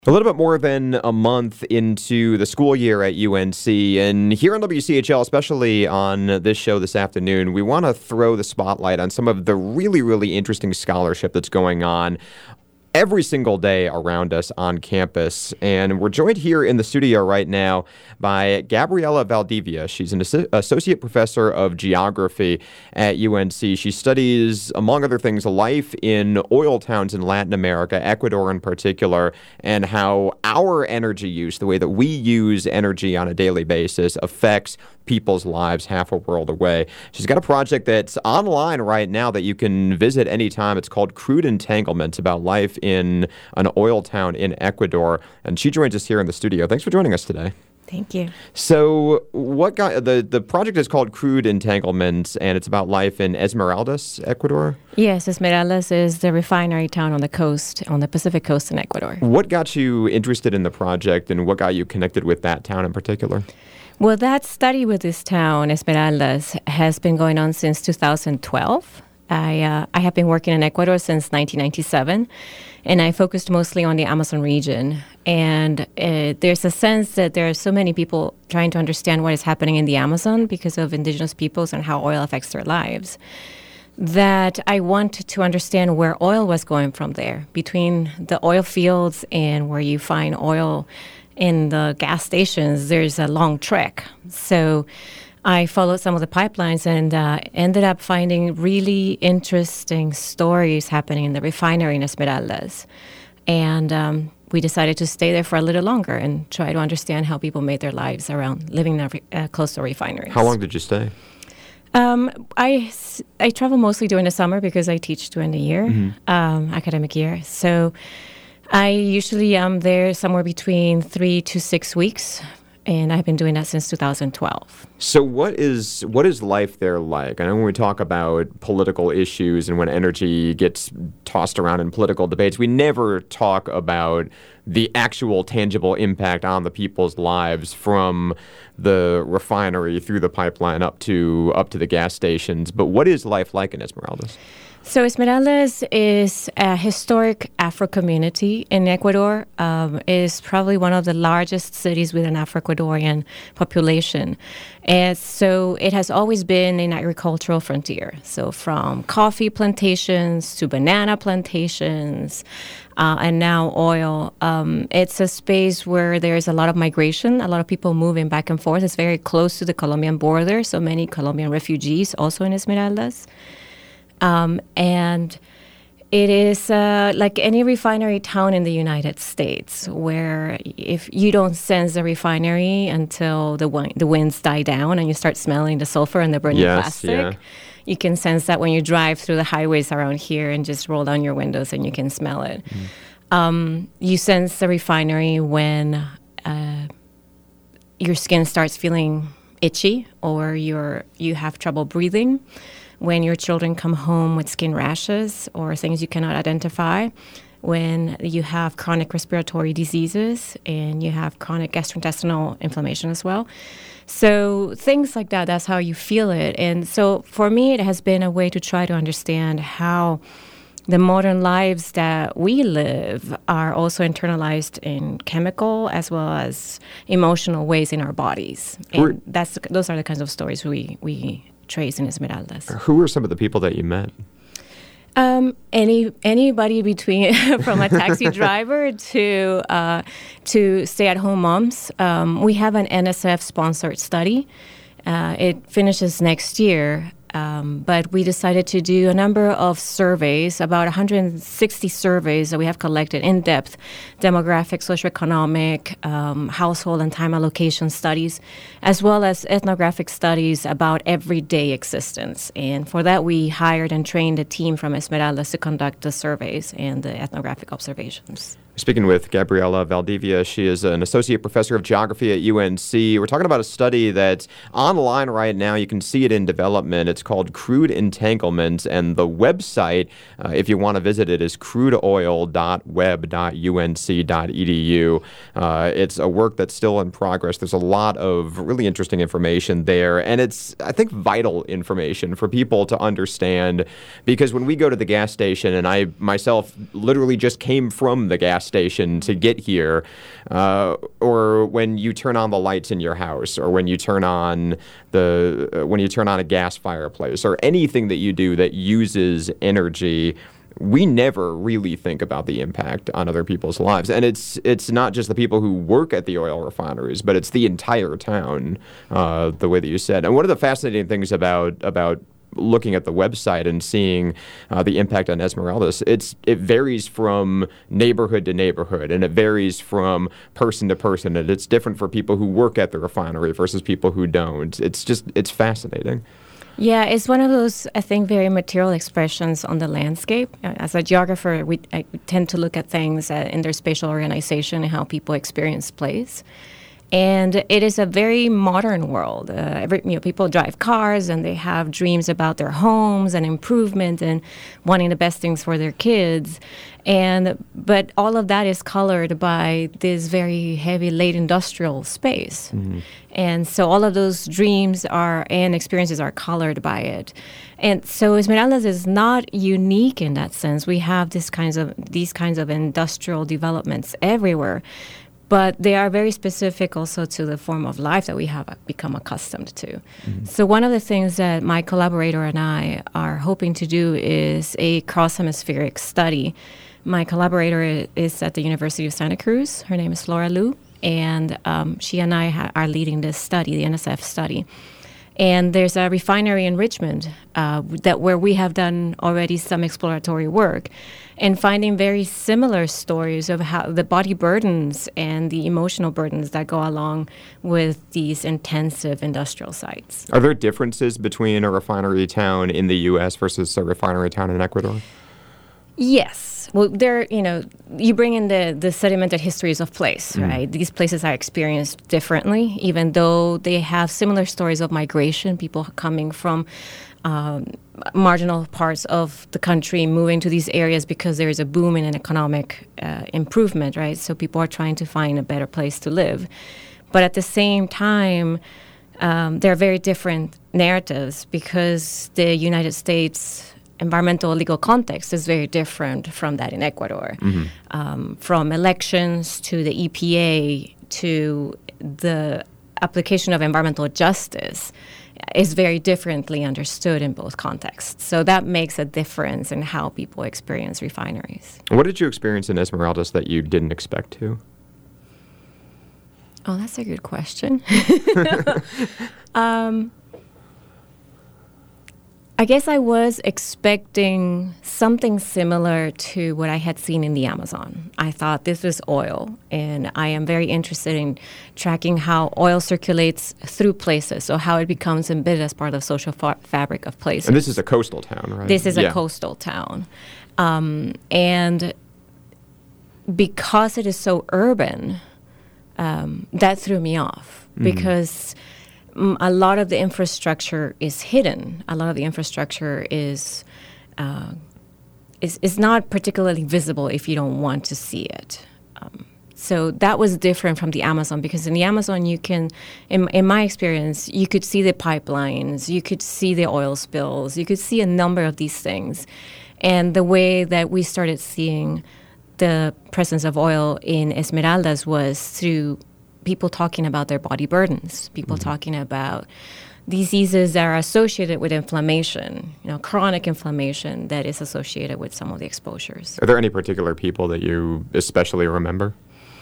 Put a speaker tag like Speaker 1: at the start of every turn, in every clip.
Speaker 1: A little bit more than a month into the school year at UNC, and here on WCHL, especially on this show this afternoon, we want to throw the spotlight on some of the really interesting scholarship that's going on every single day around us on campus. And we're joined here in the studio right now by Gabriela Valdivia. She's an associate professor of geography at UNC. She studies, among other things, life in oil towns in Latin America, Ecuador in particular, and how our energy use, the way that we use energy on a daily basis, affects people's lives half a world away. She's got a project that's online right now that you can visit anytime. It's called Crude Entanglements, about life in an oil town in Ecuador. And she joins us here in the studio. Thanks for joining us today.
Speaker 2: Thank you.
Speaker 1: So the project is called Crude Entanglements, and it's about life in Esmeraldas, Ecuador?
Speaker 2: Yes, Esmeraldas is the refinery town on the coast, on the Pacific coast in Ecuador.
Speaker 1: What got you interested in the project, and what got you connected with that town in particular?
Speaker 2: Well, that study with this town, Esmeraldas, has been going on since 2012. I have been working in Ecuador since 1997, and I focused mostly on the Amazon region. And there's a sense that there are so many people trying to understand what is happening in the Amazon because of indigenous peoples and how oil affects their lives, that I wanted to understand where oil was going from there, between the oil fields and where you find oil in the gas stations. There's a long trek. So I followed some of the pipelines and ended up finding really interesting stories happening in the refinery in Esmeraldas. And we decided to stay there for a little longer and try to understand how people made their lives around living close to refineries.
Speaker 1: How long did you stay?
Speaker 2: I travel mostly during the summer because I teach during the year, academic year. So I usually am there somewhere between 3 to 6 weeks, and I've been doing that since 2012.
Speaker 1: So what is life there like? I know when we talk about political issues and when energy gets tossed around in political debates, we never talk about the actual tangible impact on the people's lives from the refinery through the pipeline up to the gas stations. But what is life like in Esmeraldas?
Speaker 2: So Esmeraldas is a historic Afro community in Ecuador. Is probably one of the largest cities with an Afro-Ecuadorian population. And so it has always been an agricultural frontier. So from coffee plantations to banana plantations, and now oil. It's a space where there's a lot of migration, a lot of people moving back and forth. It's very close to the Colombian border, so many Colombian refugees also in Esmeraldas. And it is like any refinery town in the United States, where if you don't sense the refinery until the winds die down and you start smelling the sulfur and the burning plastic,
Speaker 1: yeah.
Speaker 2: You can sense that when you drive through the highways around here and just roll down your windows and you can smell it. You sense the refinery when your skin starts feeling itchy or you have trouble breathing, when your children come home with skin rashes or things you cannot identify, when you have chronic respiratory diseases and you have chronic gastrointestinal inflammation as well. So things like that, that's how you feel it. And so for me, it has been a way to try to understand how the modern lives that we live are also internalized in chemical as well as emotional ways in our bodies. And those are the kinds of stories we trace in Esmeraldas.
Speaker 1: Who were some of the people that you met?
Speaker 2: Anybody between from a taxi driver to stay-at-home moms. We have an NSF-sponsored study. It finishes next year. But we decided to do a number of surveys, about 160 surveys that we have collected, in-depth demographic, socioeconomic, household and time allocation studies, as well as ethnographic studies about everyday existence. And for that, we hired and trained a team from Esmeraldas to conduct the surveys and the ethnographic observations.
Speaker 1: Speaking with Gabriela Valdivia, she is an associate professor of geography at UNC. We're talking about a study that's online right now. You can see it in development. It's called Crude Entanglements, and the website, if you want to visit it, is crudeoil.web.unc.edu. It's a work that's still in progress. There's a lot of really interesting information there, and it's, I think, vital information for people to understand, because when we go to the gas station, and I myself literally just came from the gas gas station to get here, or when you turn on the lights in your house, or when you turn on a gas fireplace, or anything that you do that uses energy, we never really think about the impact on other people's lives. And it's not just the people who work at the oil refineries, but it's the entire town, the way that you said. And one of the fascinating things about looking at the website and seeing the impact on Esmeraldas, it varies from neighborhood to neighborhood, and it varies from person to person, and it's different for people who work at the refinery versus people who don't. It's fascinating.
Speaker 2: Yeah, it's one of those, I think, very material expressions on the landscape. As a geographer, I tend to look at things in their spatial organization and how people experience place. And it is a very modern world. People drive cars and they have dreams about their homes and improvement and wanting the best things for their kids. But all of that is colored by this very heavy, late industrial space. Mm-hmm. And so all of those dreams and experiences are colored by it. And so Esmeraldas is not unique in that sense. We have these kinds of industrial developments everywhere. But they are very specific also to the form of life that we have become accustomed to. Mm-hmm. So one of the things that my collaborator and I are hoping to do is a cross-hemispheric study. My collaborator is at the University of Santa Cruz. Her name is Flora Liu, and she and I are leading this study, the NSF study. And there's a refinery in Richmond where we have done already some exploratory work and finding very similar stories of how the body burdens and the emotional burdens that go along with these intensive industrial sites.
Speaker 1: Are there differences between a refinery town in the U.S. versus a refinery town in Ecuador?
Speaker 2: Yes. Well, you bring in the sedimented histories of place, right? These places are experienced differently, even though they have similar stories of migration, people coming from marginal parts of the country moving to these areas because there is a boom in an economic improvement, right? So people are trying to find a better place to live. But at the same time, there are very different narratives because the United States environmental legal context is very different from that in Ecuador. Mm-hmm. From elections to the EPA to the application of environmental justice is very differently understood in both contexts. So that makes a difference in how people experience refineries.
Speaker 1: What did you experience in Esmeraldas that you didn't expect to?
Speaker 2: Oh, that's a good question. I guess I was expecting something similar to what I had seen in the Amazon. I thought this was oil, and I am very interested in tracking how oil circulates through places, so how it becomes embedded as part of the social fabric of places.
Speaker 1: And this is a coastal town, right?
Speaker 2: This is a coastal town. And because it is so urban, that threw me off, because a lot of the infrastructure is hidden. A lot of the infrastructure is not particularly visible if you don't want to see it. So that was different from the Amazon, because in the Amazon you can, in my experience, you could see the pipelines, you could see the oil spills, you could see a number of these things. And the way that we started seeing the presence of oil in Esmeraldas was through people talking about their body burdens, people talking about diseases that are associated with inflammation, chronic inflammation that is associated with some of the exposures.
Speaker 1: Are there any particular people that you especially remember?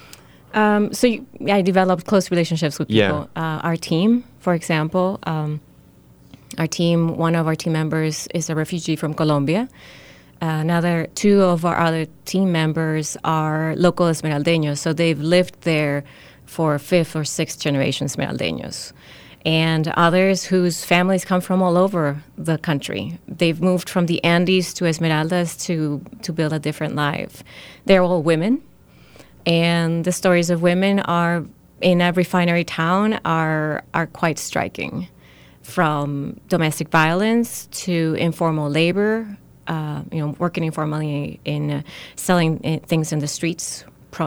Speaker 2: I developed close relationships with people. Yeah. Our team, for example, one of our team members is a refugee from Colombia. Two of our other team members are local Esmeraldeños, so they've lived there for fifth or sixth generation Esmeraldeños. And others whose families come from all over the country. They've moved from the Andes to Esmeraldas to build a different life. They're all women, and the stories of women are in a refinery town are quite striking, from domestic violence to informal labor, working informally in selling things in the streets.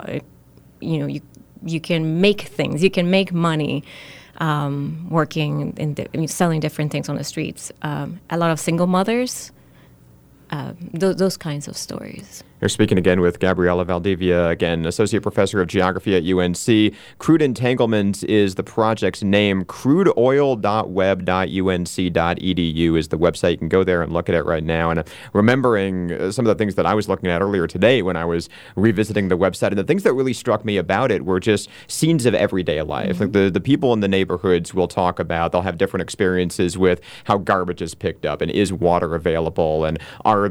Speaker 2: You can make things. You can make money working in selling different things on the streets. A lot of single mothers, those kinds of stories.
Speaker 1: We're speaking again with Gabriela Valdivia, again, Associate Professor of Geography at UNC. Crude Entanglements is the project's name. crudeoil.web.unc.edu is the website. You can go there and look at it right now. And remembering some of the things that I was looking at earlier today when I was revisiting the website, and the things that really struck me about it were just scenes of everyday life. Like the people in the neighborhoods will talk about, they'll have different experiences with how garbage is picked up and is water available and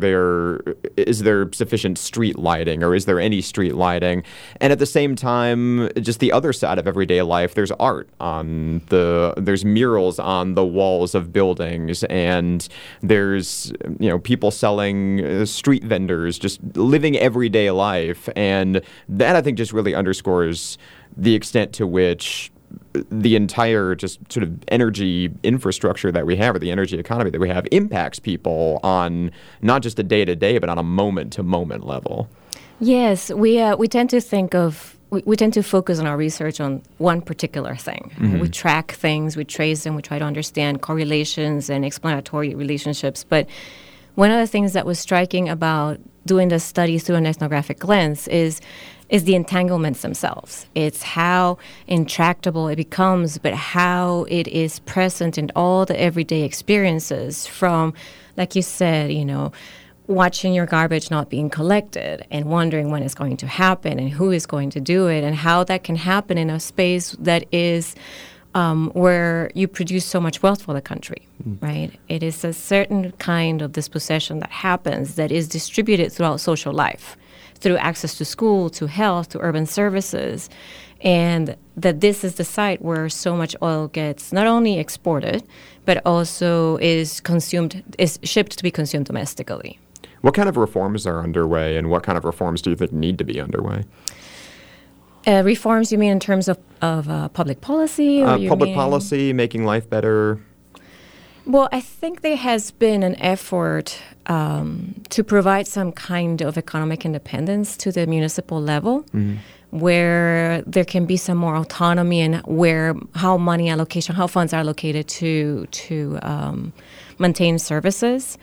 Speaker 1: is there sufficient street lighting, or is there any street lighting? And at the same time, just the other side of everyday life, there's art there's murals on the walls of buildings, and there's people selling, street vendors, just living everyday life. And that, I think, just really underscores the extent to which the entire just sort of energy infrastructure that we have, or the energy economy that we have, impacts people on not just a day-to-day, but on a moment-to-moment level.
Speaker 2: Yes, we tend to think of, we tend to focus on our research on one particular thing. Mm-hmm. We track things, we trace them, we try to understand correlations and explanatory relationships. But one of the things that was striking about doing the study through an ethnographic lens is the entanglements themselves. It's how intractable it becomes, but how it is present in all the everyday experiences, from, like you said, watching your garbage not being collected and wondering when it's going to happen and who is going to do it, and how that can happen in a space that is where you produce so much wealth for the country, right? It is a certain kind of dispossession that happens that is distributed throughout social life, through access to school, to health, to urban services, and that this is the site where so much oil gets not only exported, but also is shipped to be consumed domestically.
Speaker 1: What kind of reforms are underway, and what kind of reforms do you think need to be underway?
Speaker 2: Reforms, you mean in terms of public policy? Or
Speaker 1: public policy, making life better?
Speaker 2: Well, I think there has been an effort to provide some kind of economic independence to the municipal level, where there can be some more autonomy in how funds are allocated to maintain services.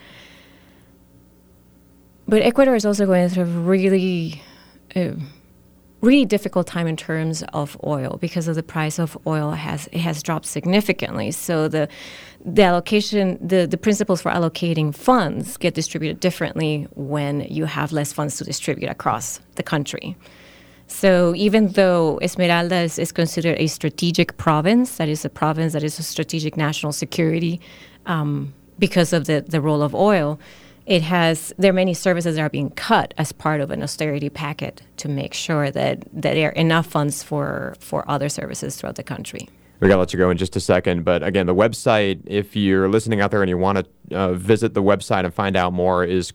Speaker 2: But Ecuador is also going through a really difficult time in terms of oil, because of the price of oil has dropped significantly. So the allocation, the principles for allocating funds get distributed differently when you have less funds to distribute across the country. So even though Esmeraldas is considered a strategic province, that is a province that is a strategic national security because of the role of oil, there are many services that are being cut as part of an austerity packet to make sure that there are enough funds for other services throughout the country.
Speaker 1: We got to let you go in just a second. But again, the website, if you're listening out there and you want to visit the website and find out more, is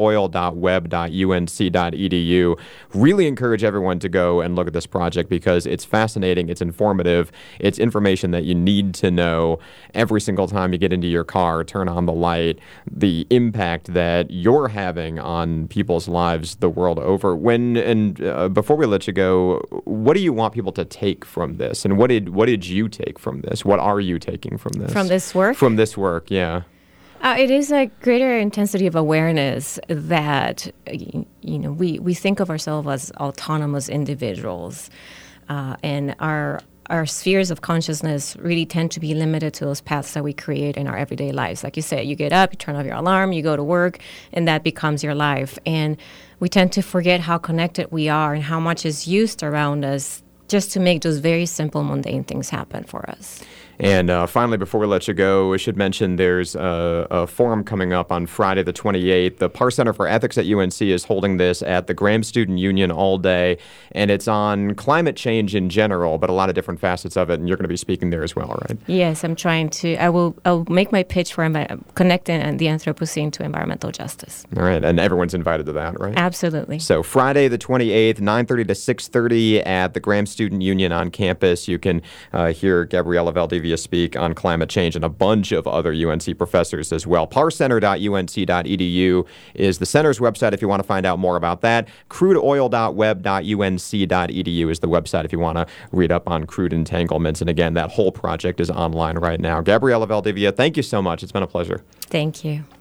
Speaker 1: crudeoil.web.unc.edu. Really encourage everyone to go and look at this project, because it's fascinating, it's informative, it's information that you need to know every single time you get into your car, turn on the light, the impact that you're having on people's lives the world over. Before we let you go, what do you want people to take from this? And what did you take from this? What are you taking from this?
Speaker 2: From this work?
Speaker 1: From this work, yeah.
Speaker 2: It is a greater intensity of awareness that, we think of ourselves as autonomous individuals, and our spheres of consciousness really tend to be limited to those paths that we create in our everyday lives. Like you said, you get up, you turn off your alarm, you go to work, and that becomes your life. And we tend to forget how connected we are and how much is used around us just to make those very simple, mundane things happen for us.
Speaker 1: And finally, before we let you go, we should mention there's a forum coming up on Friday the 28th. The Parr Center for Ethics at UNC is holding this at the Graham Student Union all day, and it's on climate change in general, but a lot of different facets of it, and you're going to be speaking there as well, right?
Speaker 2: Yes, I'll make my pitch for connecting the Anthropocene to environmental justice.
Speaker 1: All right, and everyone's invited to that, right?
Speaker 2: Absolutely.
Speaker 1: So Friday the 28th, 9:30 to 6:30 at the Graham Student Union on campus. You can hear Gabriela Valdivia speak on climate change and a bunch of other UNC professors as well. parcenter.unc.edu is the center's website if you want to find out more about that. crudeoil.web.unc.edu is the website if you want to read up on crude entanglements. And again, that whole project is online right now. Gabriela Valdivia, thank you so much. It's been a pleasure.
Speaker 2: Thank you.